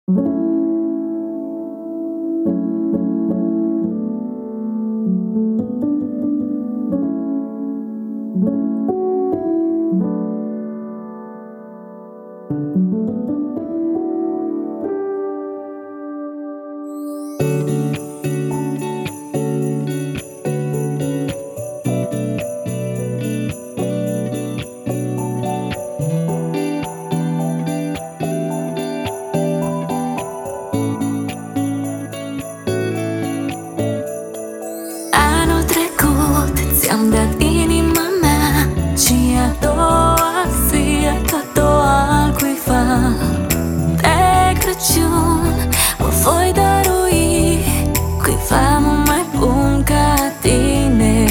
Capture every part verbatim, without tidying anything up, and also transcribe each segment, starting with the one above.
Ți-am dat inima mea și a doua zi a dat-o altcuiva. De Crăciun mă voi dărui cuiva mult mai bun ca tine.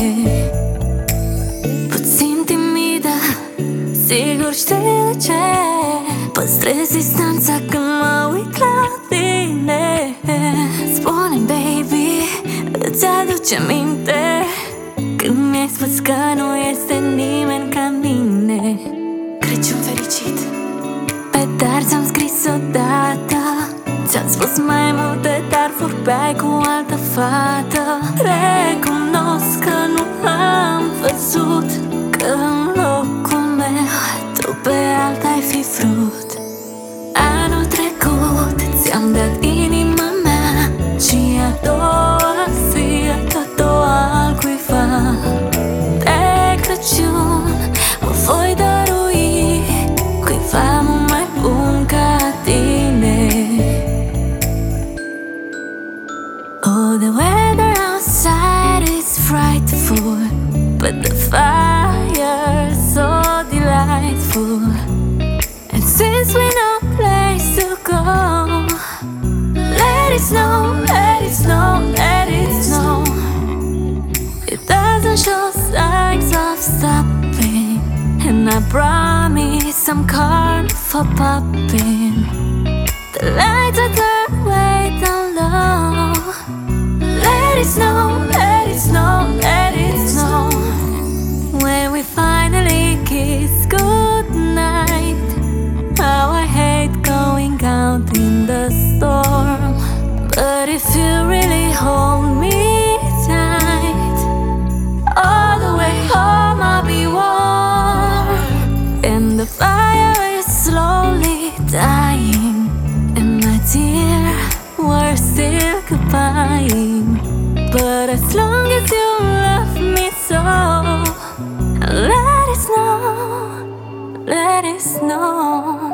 Puțin timidă, sigur știi de ce păstrez distanța când mă uit la tine. Spune-mi, baby, îți aduce aminte când mi-ai spus că nu este nimeni ca mine? Crăciun fericit! Pe dar ți-am scris odată, ți-am spus mai multe, dar vorbeai cu altă fată. Recunosc că nu am văzut că în locul meu tu pe alta ai fi vrut. Anul trecut ți-am dat inima mea și a doua zi a dat-o altcuiva. De Crăciun mă voi dărui cuiva mult mai bun ca tine. Oh, the weather outside is frightful, but the fire so delightful. And since we know place to go, let it snow, let it snow, let it snow. It doesn't show signs of stopping, and I promise I'm calm for popping. The lights are turned way down low. Let it snow, let it snow, let it snow. When we finally kiss goodnight, how I hate going out in the storm. But if you really hold me tight, all the way home I'll be warm. And the fire is slowly dying, and my dear, we're still goodbying. But as long as you love me so, let it snow, let it snow.